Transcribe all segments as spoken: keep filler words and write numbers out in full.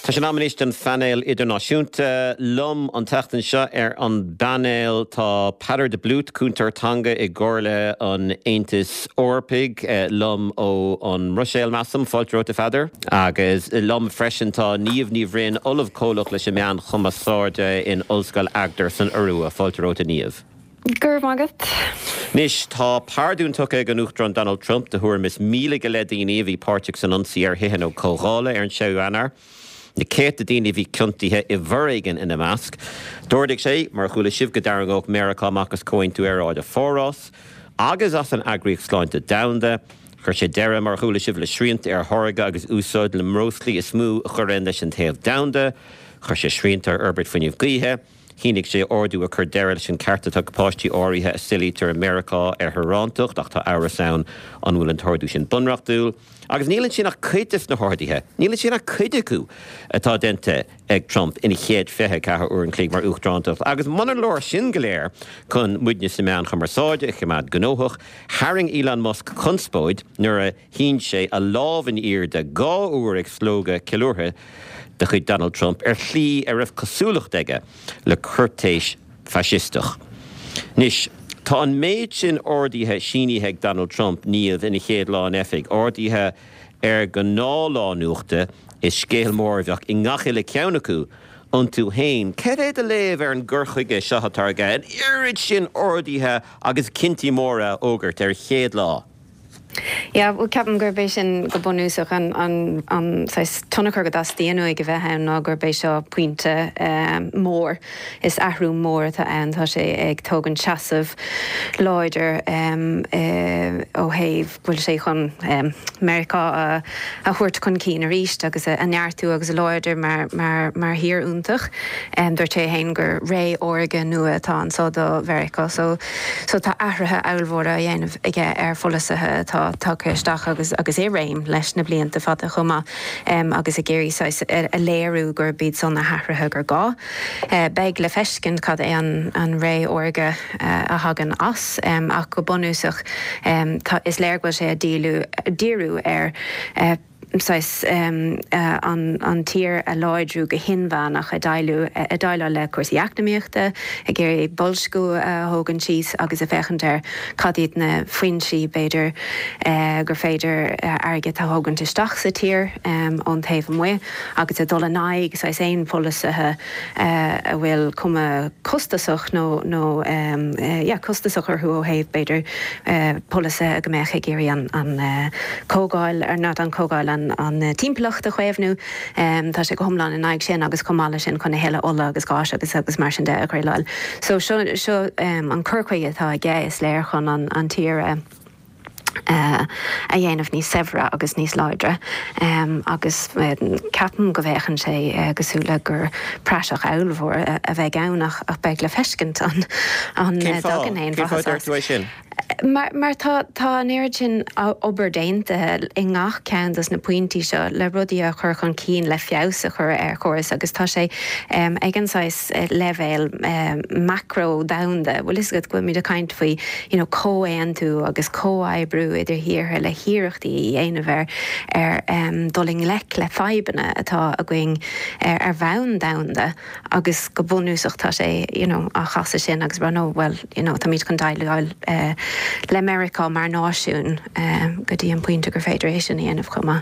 Tá sé námaníocht an Fáinéil Idirnáisiúnta lum an teachtain seo ar an banéil tá Peadar de Blút cúntartanga i gcomharla an Aontas Eorpaig lum ó an Roiséal Massam fáilteóta fadar agus lum freisin tá níomh níomh rinn olamh cólach leis meán chumasáide in Ollscoil Agder san Uirua fáilteóta níomh. Gur magat. Nis tá pardún tucha gan uachtar Donald Trump de thuair mis míle go le daoine bhí páirteach san ansaí ar hithin ó cógála ar an seú anar. Na céit a daoine bhí cionntaithe i bhreigean ina measc. Dúirdigh sé mar chula sibh go dearangóg America amachchas cóin tú ar áid a fórás, agus as an agraíoch sláinte damda, chur sé deire mar chula sibh le sriant ar thorga agus úsáid le mróslaí is smú a chur leis an taobh damda, chur sé sriant ar orbit faoineh gaothe, hínig sé ordú a chur deire leis an cartatach páistí áirithe a silítar America ar thurántacht ach tá áras ann an bhfuil an tordú sin bunreachtúil. Agus nílann sin nach cuideas na háirdaithe, nílann sin nach cuide acu atá dente ag Trump ina chéad fethe cetha uair an clíg mar uachtarántacht. Agus manar leir sin go léir chun muidne sa meán chumarsáide a chumad gnóthach, haring Elon Musk chunspóid nuair a hín sé a lábhan ír de gá uair ag slóga ceiliúrtha de chuid Donald Trump ar chlí ar raibh cosúlacht aige le curtéis fasistach. Nis, tá an méid sin ordaithe síní ag Donald Trump níomh ina chéad lá an efig, ordaithe ar go ná lá nuachta is scéal mórmheach i ngacha le ceann acu an tú hain. Cé é de léamh ar an ggurchuige seachatarga an irid sin ordaithe agus cinnti móra ógart ar chéad lá. Ja, well, ceapan gur bééis sin go bunúsach an an an tunna chu go as déanú go bheith ná gur bééis seo puinte um, mór is ahrú mór tá an tá sé ag tógan teasamh láidir um, uh, ó héh bhfuil sé chun um, America a, a chuirt chun cí a ríist agus a neartú agus a láidir mar mar mar hir úntaach um, dúirt sé hain gur ré orga nua tá an só do Verica so so tá ahrathe eilmhóra a dhéanamh ige ar folasathe tá tá céisteach agus agus é réim leis na blianta fada chuma um, agus a géirí a, a léirú gur bíd son na hathrathe gur gá. Uh, Beag le feiscin cad é an, an ré orga uh, a hagan as um, ach go bunúsach um, tá, is léir go sé a díú ar uh, Sais um, uh, an, an tír a láidrú go hinbánach a dailú a daile le cuasaí eacnamaíochta a géir bolscú uh, hógan síos agus a fechantar cadíad na foinsí beidir uh, gur féidir uh, aige tá hógan isteach sa tír um, an taobh mu agus a dola naig sais éon polisathe uh, a bhfuil cuma costasach nó nó um, uh, yeah, costasach ar thu ó héh beidir uh, polisa a go mecha géirí an, an uh, cógáil ar not an cógáil an an timpplacht a chuimhnú um, tá sé go thomláin in aig sin agus comála sin chuna héile ola agus gáis agus agus mar sin de a chuir leil. So seo seo um, an curcaige atá a ggé is léir chun an, an tír uh, Uh, a dhéanamh níos sefra agus níos láidre um, agus uh, ceapan go bhéchan sé uh, gosúla gur práiseach eilmhór a, a bheith gánach ach beag le feiscint an an uh, dogan éon bhachas. Mar, mar tá, tá an éiri sin obair déanta i ngach ceantas na pointí seo le rudí a chur chun cín le fiása chur ar choras agus tá sé um, ag anáis uh, levéil um, macro damda bhfuil is go go míad a caiint faoi you know, cóéan tú agus cóáibrú idir hiarthe le hiireachtaí dhéanamh ar ar um, doling lec le faibanna atá a going ar, ar bhain damda agus go bunúsach tá sé you know, a chasa sin agus bra nó well you know, tá míad chun dailúáil uh, le America mar náisiún um, go dtí an pointe gur féidiréis íanamh chuma.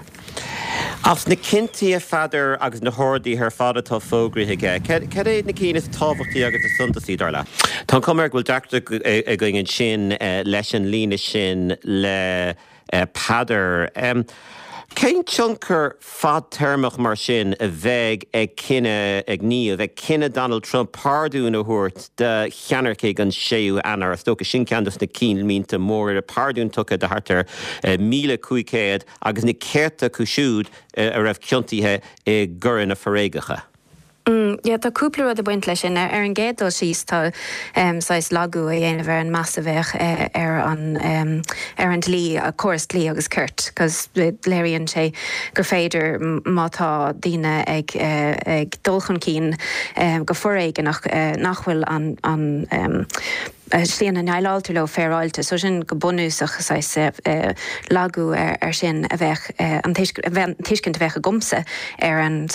As na cinnti a fadar agus na háirdaí ar fada tá fógraithe ce é na cínas tábhachtaí agus a suntasí darla. Tá cumar bhfuil deachta a going sin leis an lína sin le Peadar. Um, Cén tionchar fad termach mar sin a bheith ag cinenne ag níomh ag cinenne Donald Trump pardún a thuirt de cheanarcaigh an séú anar a stocha sin ceantas na cín mínta mór a pardún tucha de hartar míle cúicéad agus na céirta cúisiúd a raibh ciontaithe i gcuireann na forréigecha. Mm, ja, tá cúpla a buint lei sin ar an gédal síos tá um, sais lagú a dhéanamh ar an massaveh uh, ar an um, ar an lí a choras lí agus curt, cos léironn sé gur féidir mátá daoine ag uh, ag dulchan cín um, go forréige nach uh, nachhfuil an an um, slíana neiláltar le féráilte, so sin go bunúsach lagú ar sin a bheith an tuiscint a bheith a gomsa ar an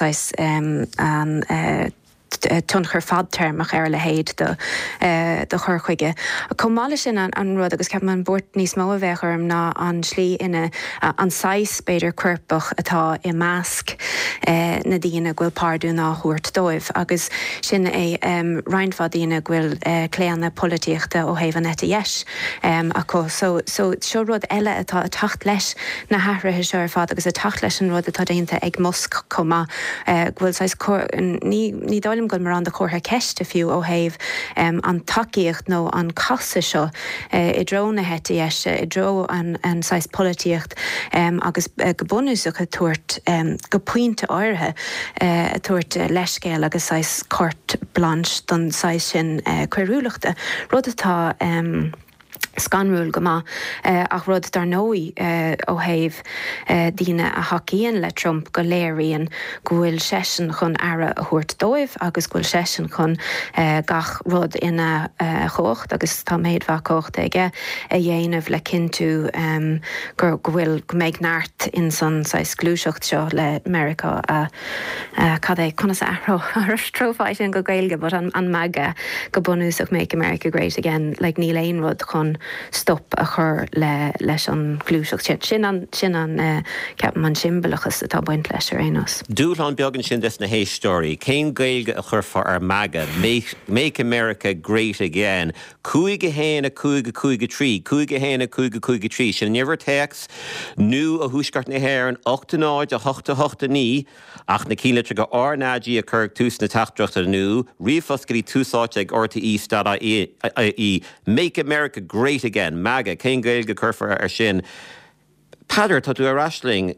an tunchar fadtermach ar le héad do do chur chuige. Comáile sin an rud agus ceap man bort níos mó a bheith arm ná an slí ina an sais beidir cuirpach atá i measc na dtíine ghfuil pardú ná thuairt dóibh, agus sin é reinfá díine ghfuil cléanna polítíochta ó héh an eta dheis acu so seo rud eile atá a tacht leis na hathrathe seo ar fad agus a tacht leis an rud atá déanta ag mosc comma ghfuil sais ní ní dáil goil mar an de chótha ceiste fiú ó héh um, an takeíocht nó an casa seo uh, i dro na heti eiste, i dro an, an sais polítíocht um, agus uh, go bunúsach a tuairt um, go puinte áirithe uh, a tuairt uh, leiscéil agus sais cort blanche don sais sin uh, cuirúlaachta. Rud atá um, scanrúil go má uh, ach rud dar nóí uh, ó héh uh, díine a hacíonn le Trump go léiríonn gohfuil sesin chun ara a thuairt dóibh agus gohfuil sesin chun uh, gach rud ina uh, chocht agus tá méid bha cocht aige a dhéanamh le cinú um, gur gohfuil go méid náirt in san sais glúiseacht seo le America a uh, cad é chuna aró ar trófáid sin go gailge, but an, an maga go bunúsach Make America Great Again, like níl éon rud chun stop a chur le leis an glúiseacht sin an sin an uh, ceapan an simbelachas atá baint leis ar éanos. Dúil an beagán sin des na héistóí, cén gailge a churfa ar maga, make, make America Great Again, cúige héana cúige cúige trí, cúige héana cúige cúige trí, sin never tex, nu a húsgart na héir an ochtanáid a hochta hochta ní, ach na cíletre go árnádí a chur tús na tachtdracht a nu, riomfos go dtí túsáid ag R T E stada I, Make America Great Again, maga, cén gailge churfa ar sin. Padar tá tú a rasling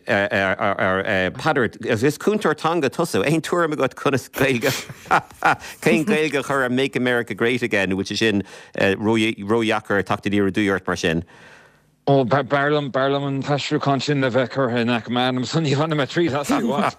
ar padar as is cúntar tanga tusa, ein túir me got chunas gailge. Cén gailge chur Make America Great Again, which is in roiachar tachtaí ar dúirt mar sin. Oh, Barlam, Barlam and Pastor Conchin, the Vicar, and Akman, son, you want to treat us. Well,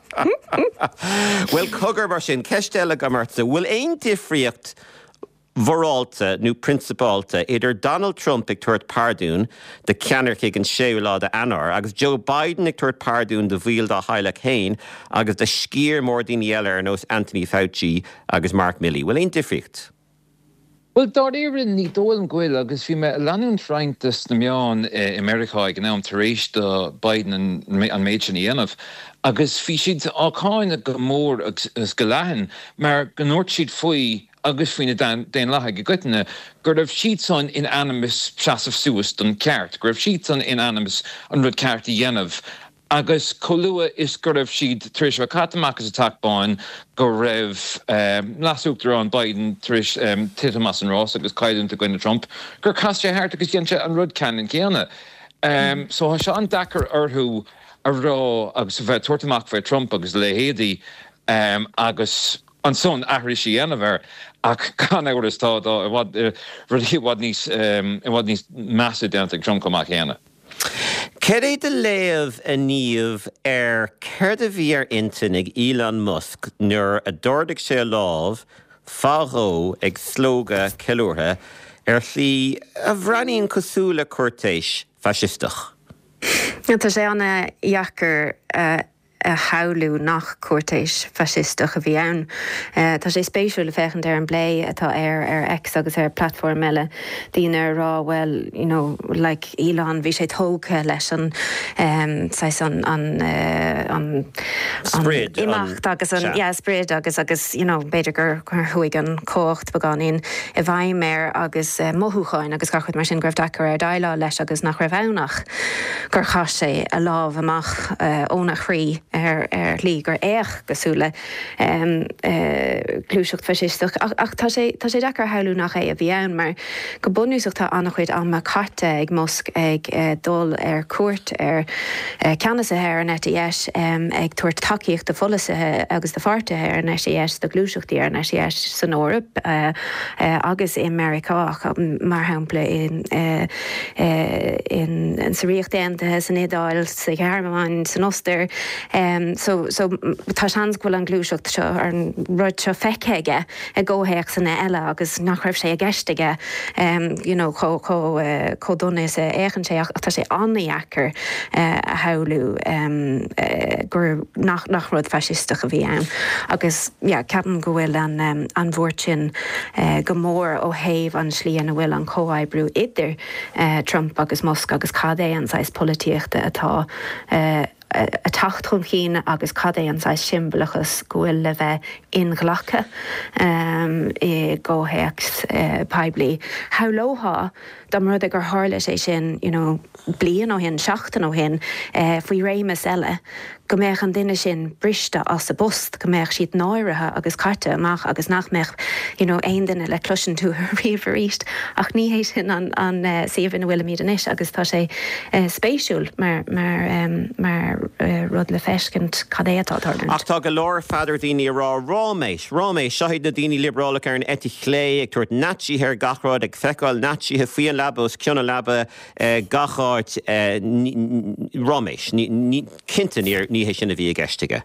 Cugger mar sin, Kestella Gamartza, will ein diffriacht Voralta, new principalta, idir Donald Trump ag tuairt pardún de ceannarchaigh an séú de anar, agus Joe Biden ag tuairt pardún de bhíal dá Haile Hain, agus de scír mór daoine eile ar nós Anthony Fauci agus Mark Milley. Will ein diffriacht? Well, dar éireann ní dóilm gcuil agus bhí me leanún freantas na meán America ag ná an tar éis do Biden an méid sin dhéanamh, agus bhí siad ácáinna go mór agus go leathan, mar go nóirt siad faoi agus faoine den lethe go gotainna, gur raibh siad son in animus seasamh suas don ceart, gur raibh siad son in animus an rud ceart a dhéanamh, agus colua is gur raibh siad tris bh catamachas a tacbáin go raibh um, lasúachtar an Biden tris um, titamas an Ross agus caiidúnta goine Trump, gur caiste háart agus dhéanse an rud ceann céanna. Um, so ha se an dachar orthú a rá agus bheith tuairteach bheith Trump agus le héadaí um, agus an son ahrí sí anamhar ach gan éir is tá rudí bhd níos bhd níos measa déanta ag Trump comach chéanna. Céir é de léamh a níomh ar céir a bhí ar intin ag Elon Musk nuair a dúirdigh sé lámh fáró ag slóga ceiliúrtha ar chlí a bhraíonn cosúla cuirtéis faisisteach. Tá sé anna iachar a haulú nach cuirtéis faisisteach a bhí ann. Uh, tá sé spéisiúil le fechan ar an blé atá ar ar X agus ar platform eile dína rá, well, you know, like Elon, bhí sé tócha leis an um, an an uh, an spread imacht agus an yeah, spread agus agus you know, beidir gur chuig an cócht bagáín i bhaimméir agus uh, mothúcháin agus gachud mar sin greibh dachar ar daile leis agus nach raibh anach gur chas sé a lámh amach uh, ónach chrí ar ar lí gur éach gosúla um, uh, glúiseacht faisisteach ach, ach tá sé tá sé dechar haulú nach é a bhí ann, mar go bunúsach tá annach chuid an carte ag Musk ag uh, dul ar cuairt ar uh, ceannasathe ar net is um, ag tuairt takeíocht de folasathe agus de fartathe ar net is do glúiseachtaí ar net is san Eorp uh, uh, agus i Americach mar hampla in uh, uh, in, in sa riocht déantathe san édáil sa Ghearmáin san Oster. Uh, Um, so so tá seans bhfuil an glúiseacht seo ar an rud seo feiceige a ggóhéach sanna eile agus nach raibh sé a geisteige um, you know, có có uh, có donna is échan sé ach tá sé annaíachar uh, a haulú um, uh, gur nach nach rud fascisteach a bhí ann. Agus yeah, ceapan go bhfuil an um, an bhór sin uh, go mór ó héamh an slíon a bhfuil an cóhaibbrú idir uh, Trump agus Musk agus cad é an sais polítíochta atá uh, a tacht chun chéine agus cad é an sais simballachas go bhfuil le bheith inghlacha um, i ggóhéacht uh, peblií. Haulótha dá rud gur hála sé sin, you know, blian ó hin, seachtain ó hin, uh, faoi réimeas eile, go méich an duine sin briste as a bust, go méich siad náirithe agus carte amach agus nach méich, you know, ein duine le clusin tú riomh ríist, ach ní hééis sin an, an uh, siomhine bhfuil míad inis agus tá sé uh, spéisiúil mar, mar, um, mar uh, rud le feiscint cad é atá tardan. Ach tá go leor fadar daoine rá ráméis, ráméis, seoid na daoine liberálach ar an eti chlé, ag tuairt natí ar gachráid ag feiceáil natí he faoin labos, ceanna laba uh, gachráid uh, ráméis, cinnte ní hé sinna bhí a geisteige.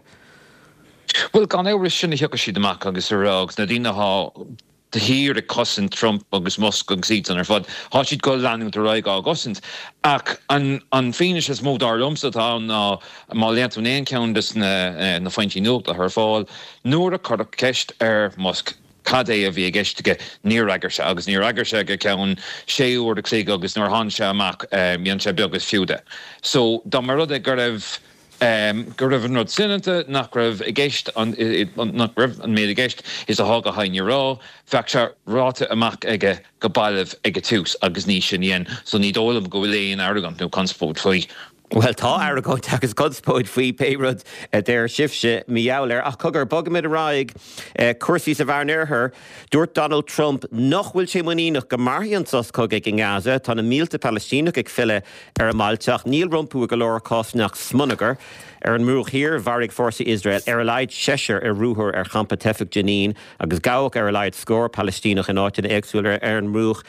Well, gan éir sinna heocha siad amach agus arrágus na dtíine há de hir de cosin Trump agus Musk agus sítan ar fad. Há siad go leanú de raig ágosint. Ach an, an féinis is mód ar lomsa tá ná má leantún éon ceandas na, na faintí nóta ar fáil, nuair a chuir ceist ar Musk. Cad é a bhí geisteige níor agar se agus níor agar se go ceann sé úr sé agus nóir han se amach mian se begus fiúde. So dá mar rud gur raibh Um, go raibh an rud sinanta nach raibh i gceist an nach raibh an méad i gceist is a hága haine rá, feach se ráta amach ige go bailibh ige tús agus ní sin íon, so ní dólam go bhfuil éon arrogant nó conspót faoi. Well, tá aragóid agus godspóid faoi péród déir sibse miáir ach cogur bogamid a ráig cuasaí sa bhar nearthir dúirt Donald Trump nach bhfuil sé muíach go marthaíontas cog ag an Gaza tá na mílta Palestínach ag fille ar a máilteach níl rompú go leir cosnach smunagar ar an múch hir bharig fórsa Israel ar a leid seisir ar rúthir ar champa tefik Jenin agus gaach ar a leid scór Palestínach in áitina éagsúil ar an múch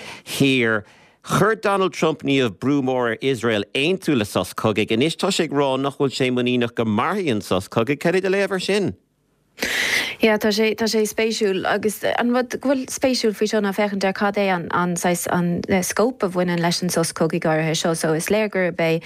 hir. Chur Donald Trump níomh brúmór Israel ein túla sos cogaigh, an is tá sé rá nach bhfuil sé muíach go marthaíonn sos cogaigh, ceir de léamhar sin? Ja, tá sé tá sé spéisiúil agus an bhd bhfuil spéisiúil fao seo na fechan de cad é an an an scóp a bhfuin leis an sos cogaigh gáirithe seo, so is léirgur bé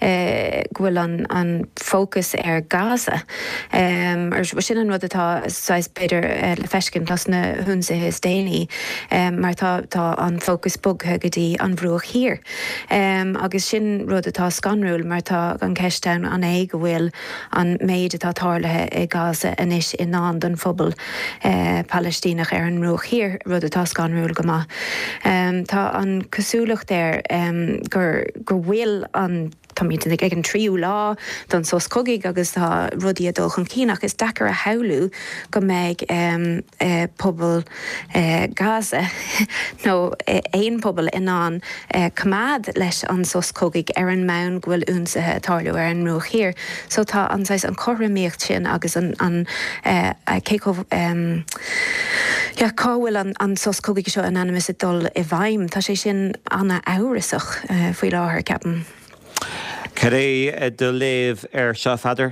bhfuil an an fócus ar Gaza. Um, ar sin an rud atá sais beidir le feiscin las na hunsa is déanaí, um, mar tá tá an fócus bugthe go dtí an bhrúach hir. Um, agus sin rud atá scanrúil mar tá an ceistán an é go bhfuil an méid atá táirlathe i Gaza inis in ná don phobal uh, Palestínach ar an rúach hir rud atá scanrúil go maith. Um, tá an cosúlacht there um, gur gur bhfuil an Tá míte ag an tríú lá don sos cogaigh agus tá rudí a dul an cíach is dachar a haulú go méid um, uh, pobl uh, Gaza nó éon pobl inán uh, cumad leis an sos cogaigh ar an mán ghfuil únsathe tarlú ar an rúach hir. So tá anáis an choraíocht sin agus an, an uh, cécóh um, ja, cáhfuil an, an sos cogaigh seo an animis dul i bhaim, tá sé sin anna áirasach uh, faoi láthair ceapan. Cer é do léamh ar seo fadar?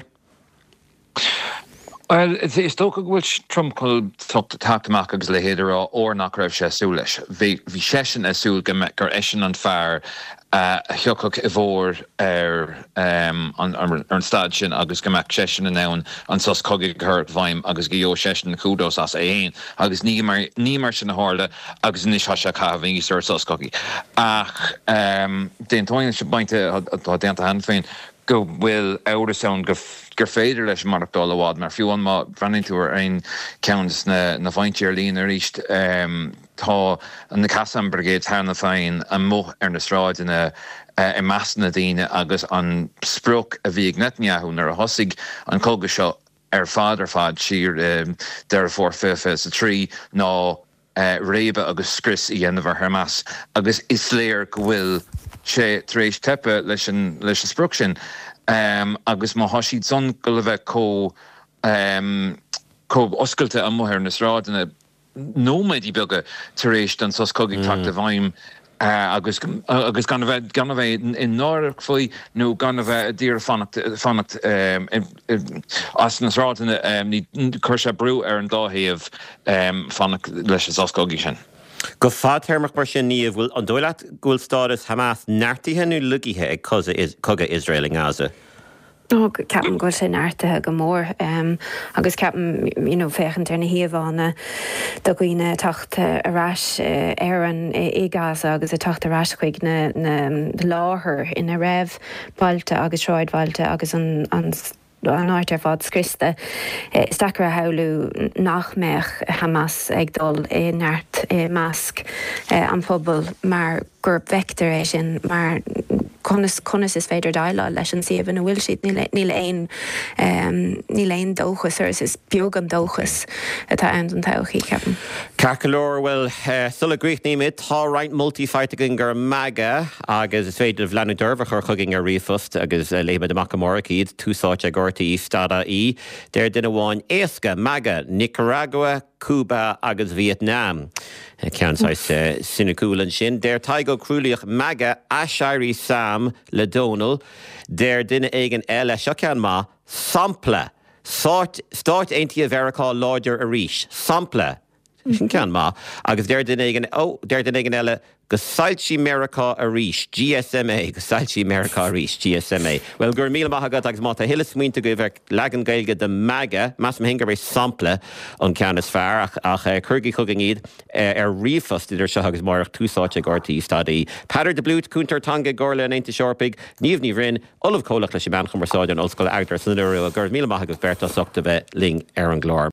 Well, is tócha bhfuil Trump chuil taachtamach agus le héidir á ó nach raibh sé súil leis. Bhí sesin a súil go gur éisin an fearr a thiocach i bhór ar an stad sin agus go meach sesin in ann an sos cogaigh chuir bhaim agus go dheó sesin na cúdós as éon agus ní mar ní mar sin na hála agus níos se cahabh í ar sos cogaigh. Ach déon tóin se bainte atá déanta an féin go bhfuil áras go gur féidir leis marachtáil amhád, mar fiúan má bhreainn tú ar aon ceantas na, na bhaintíar líon ar ríist um, tá an na Casam Brigade thana féin an moth ar na stráid ina uh, i meas na daoine agus an spruch a bhí ag Netanyahu nar a thosaigh an cóga seo ar fad ar fad siar um, deir fór fife sa trí ná uh, rébe agus scris i dhéanamh ar Hamas agus is léir go bhfuil sé trééis tepe leis an leis an spruch sin. Um, agus má hasíd son go le bheith có um, có oscailte am mothir na sráidna nóméid í beaga tar éis den sos cogaigh teachta bhaim agus agus gan bheith gan bheith in náireach faoi nó gan bheith dír fannacht fannacht as nasrátainna ní chuir sé brú ar an dáthaíomh fannacht leis is oscógaí sin. Go fád termach mar sin níomh bhfuil an dóileat gúil stádas Hamas neartíthe nó lugaithe ag cogadh Israel in Gaza. Oh, ceapan go sé neartathe go mór um, agus ceapan you know, féchan ar na híomhána do ghoine tacht arás uh, éan i Gaza agus a tacht arás chuig na, na láthair ina raibh bailte agus sráidbailte agus an, an an áit ar fád scrista. Stacar a haulú nachmech Hamas ag dul é neart é masc an pobl mar gur vector é sin mar conas conas is féidir daile leis an siomh na bhfuil siad níl éon níl éon dóchas ar is beag an dóchas atá an an tauchaí ceapan. Cacalór bhfuil sulla gríochníimiid tá right multi-fighting gur maga agus is féidir bhleanú d'uirbe chur chugging ar riomhast agus léime amach amórach iad túsáid ag ortaí stada í déir duine bháin éasca maga Nicaragua, Cuba agus Vietnam. Ceanáis sinacúlan sin, déir taigh go crúlaíoch maga Ashari Sam le Donal, déir duine éigen eile seo ceann má sampla, stáit aontaí a bhearacá láidir a ríis, sampla, sin ceann má, agus déir duine éigen ó déir duine éigen eile go sailtí America a ríis, G S M A, go sailtí America a ríis, G S M A. Well, gur míle maithagad agus máta hilas muinte go bheith legan gailge de maga, mas am hingar bheith sampla an ceannas fear ach, ach curgaí chugging iad ar riomhast idir seo agus marach túsáte gortaí stadaí. Padar de blút cúntar tanga gorla an ainta seorpaig, níomh ní rin, olah cólach leis i ban chumarsáid an ollscoil agdar san nuair gur míle maithagad berta sochta bheith ling ar an glár.